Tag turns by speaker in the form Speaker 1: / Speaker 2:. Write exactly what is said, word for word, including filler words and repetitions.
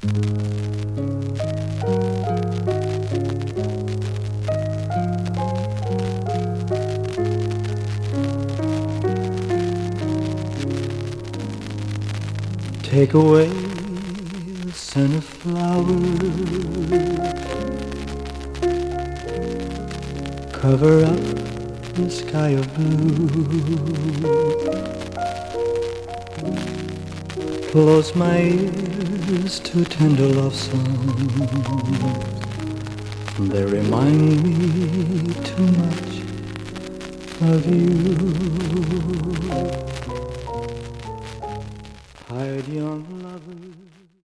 Speaker 1: Take away the scent of flowers, cover up the sky of blue. Close my ears to tender love songs. They remind me too much of you. Hired young lovers